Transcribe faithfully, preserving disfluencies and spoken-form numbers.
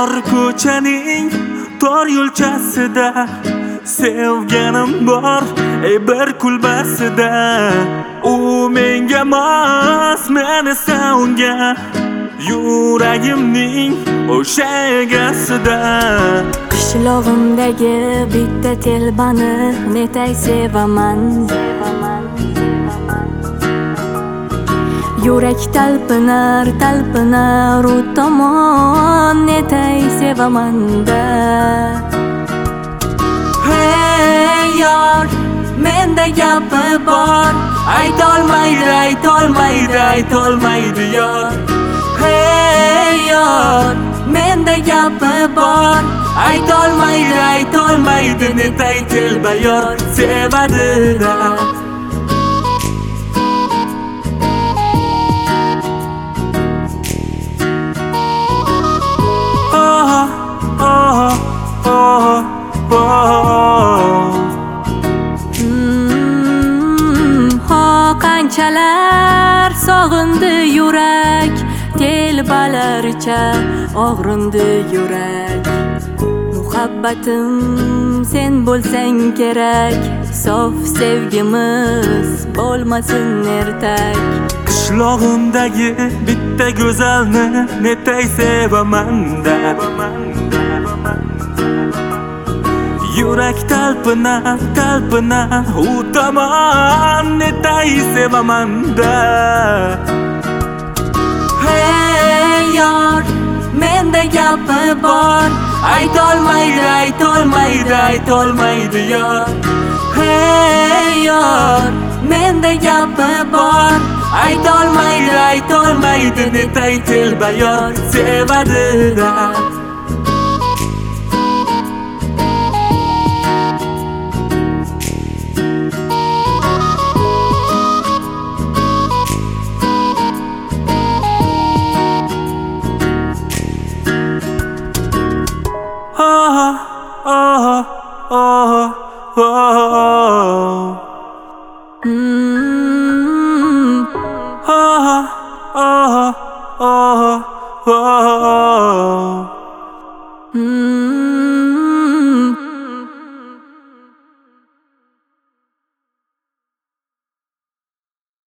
tor ko'chaning tor yo'lchasida sevganim bor ey bir kulbasida. U menga mos, men esa unga, yuragimning o'sha egasida. Qishlog'imdagi bitta telbani netay sevaman. Yurak talpinar, talpinar u tomon netay sevaman-da. Hey yor, menda gapi bor, aytolmaydi, aytolmaydi, aytolmaydi yor. Hey yor, menda gapi bor, aytolmaydi, aytolmaydi, netay telba yor sevadi-da. Qanchalar sog'indi yurak, telbalarcha og'rindi yurak. Muhabbatim sen bo'lsang kerak, sof sevgimiz bo'lmasin ertak. Qishlog'imdagi bitta go'zalni netay sevaman-da. Yurak talpinar, talpinar u tomon netay sevaman-da. Hey yor, menda gapi bor, aytolmaydi, aytolmaydi, aytolmaydi yor. Hey yor, menda gapi bor, aytolmaydi, aytolmaydi, netay telba yor sevadi-da.